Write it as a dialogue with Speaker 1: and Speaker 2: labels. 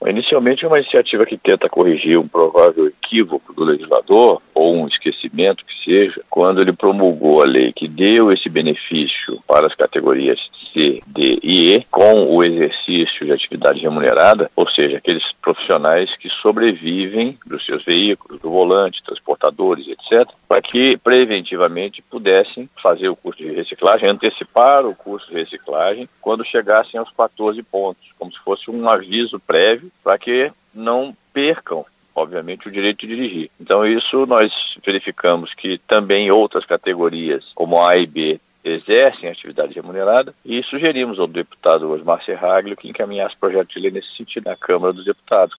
Speaker 1: Inicialmente é uma iniciativa que tenta corrigir um provável equívoco do legislador, ou um esquecimento que seja, quando ele promulgou a lei que deu esse benefício para as categorias C, D e E, com o exercício de atividade remunerada, ou seja, aqueles profissionais que sobrevivem dos seus veículos, do volante, transportadores, etc., para que preventivamente pudessem fazer o curso de reciclagem, antecipar o curso de reciclagem quando chegassem aos 14 pontos, como se fosse um aviso prévio para que não percam, obviamente, o direito de dirigir. Então isso nós verificamos que também outras categorias, como A e B, exercem atividade remunerada e sugerimos ao deputado Osmar Serraglio que encaminhasse projeto de lei nesse sentido na Câmara dos Deputados.